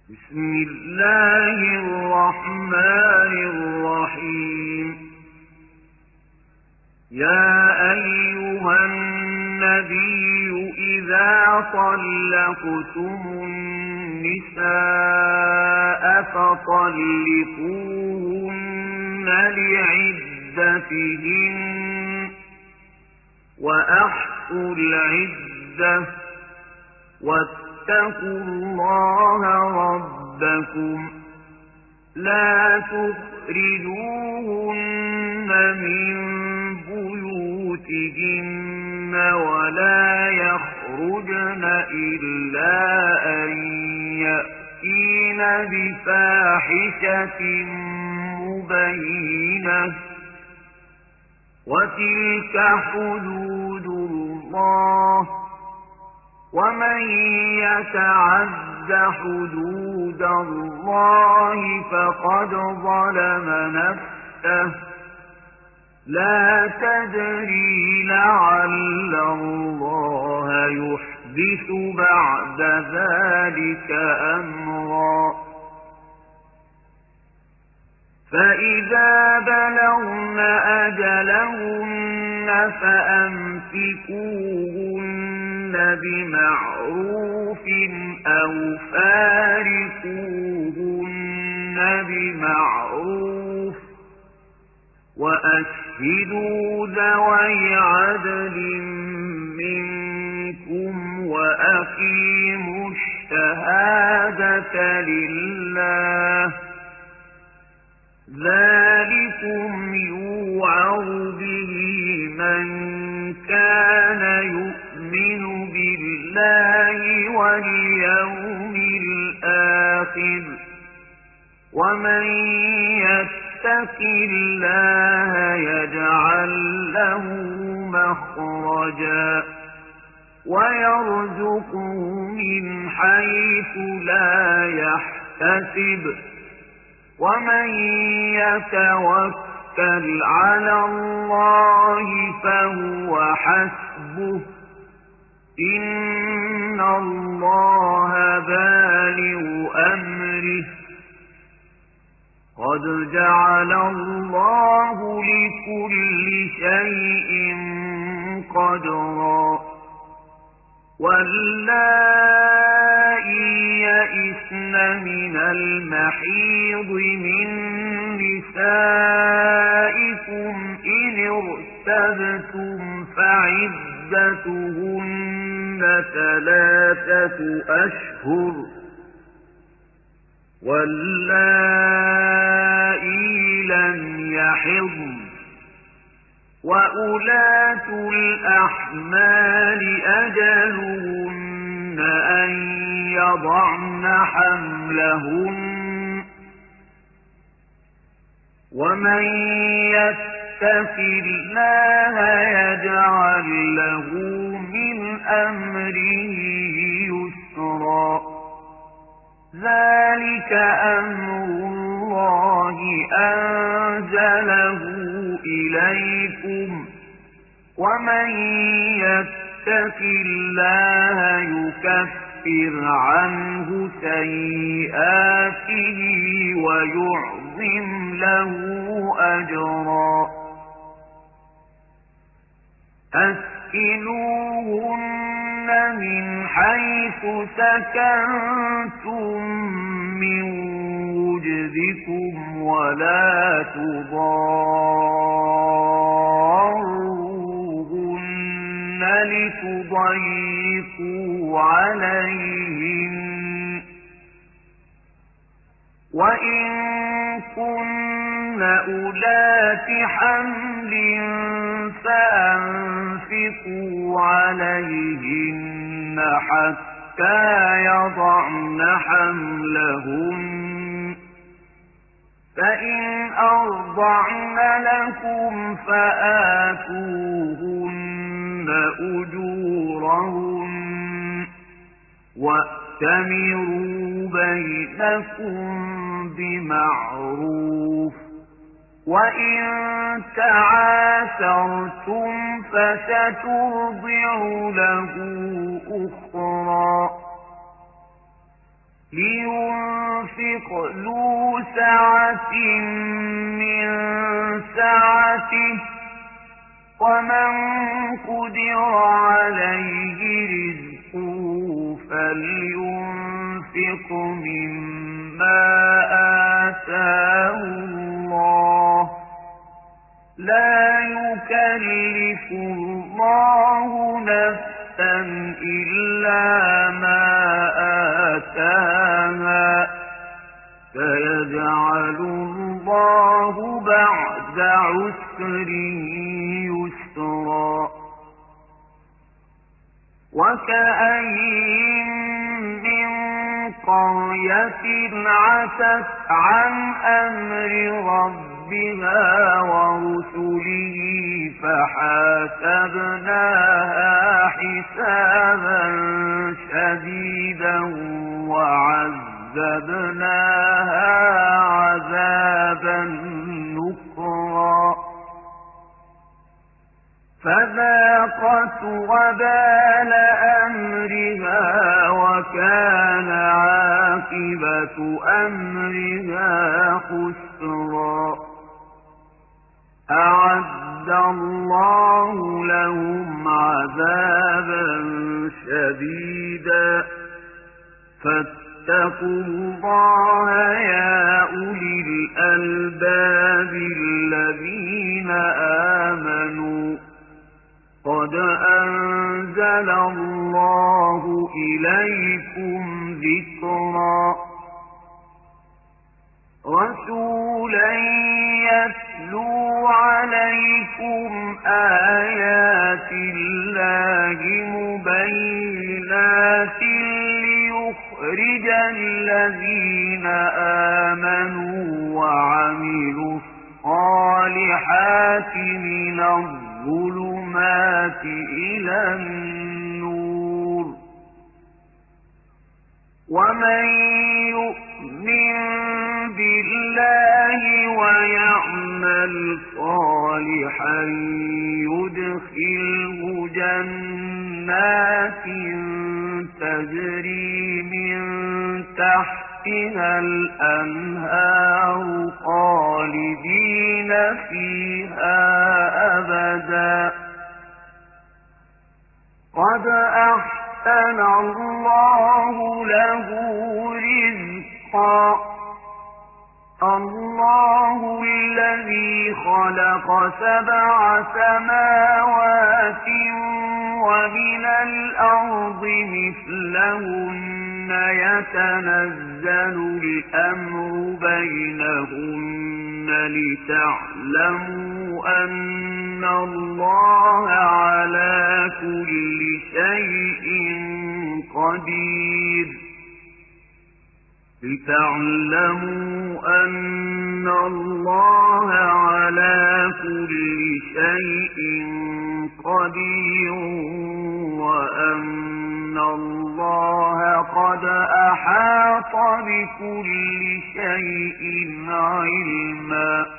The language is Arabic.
بسم الله الرحمن الرحيم. يا أيها النبي إذا طلقتم النساء فطلقوهن لعدتهن وأحصوا العدة واتقوا الله ربكم لا تخرجوهن من بيوتهن ولا يخرجن إلا أن يأتين بفاحشة مبينة وتلك حدود الله ومن يتعد حدود الله فقد ظلم نفسه لا تدري لعل الله يحدث بعد ذلك أمرا. فإذا بلغن أجلهن فأمسكوهن بمعروف أو فارقوهن بمعروف وأشهدوا ذوي عدل منكم وأقيموا الشهادة لله ذلكم يوعظ به من كان يؤمن بالله واليوم الآخر ومن يتق الله يجعل له مخرجا ويرزقه من حيث لا يحتسب ومن يتوكل على الله فهو حسبه إن الله بالغ أمره قد جعل الله لكل شيء قدرا. واللائي يئسن من المحيض من نسائكم إن ارتبتم فعدتهن 3 أشهر واللائي لم يحضن وأولاة الأحمال أجلهن أن يضعن حملهن ومن يتق الله يجعل له من أمره يسرا. ذلك أمر الله أنزله إليكم ومن يتق الله يكفر عنه سيئاته ويعظم له أجرا. أسكنوهن من حيث سكنتم من وجدكم ولا تضاروهن لتضيقوا عليهن وإن كن أولات حمل فأنفقوا عليهن حتى يضعن حملهن فإن أرضعن لكم فآتوهن أجورهن وأتمروا بينكم بمعروف وإن تعاسرتم فسترضع له أخرى لينفق ينفق ذو سعة من سعته ومن قدر عليه رزقه فلينفق مما آتاه الله لا يكلف الله نفسا إلا ما آتاها سيجعل الله بعد عسر يسرا وكأين من قرية عتت عن أمر ربها ورسله فحاسبناها حسابا شديدا وعذبناها عذابا نكرا فذاقت وبال أمرها وكان عاقبة أمرها خسرا أعد الله لهم عذابا شديدا فاتقوا الله يا أولي الألباب الذين آمنوا قد أنزل الله إليكم ذكرا رسولا يتلو عليكم آيات الله مبينات ليخرج الذين آمنوا وعملوا الصالحات من الظلمات إلى النور ومن يؤمن بالله ويعمل صالحا يدخله جنات تجري من تحتها الأنهار خالدين فيها أبدا قد أحسن الله له رزقا الله الذي خلق 7 سماوات ومن الأرض مثلهن يتنزل الأمر بينهن لتعلموا أن الله على كل شيء قدير لتعلموا أن الله على كل شيء قدير وأن الله قد أحاط بكل شيء علما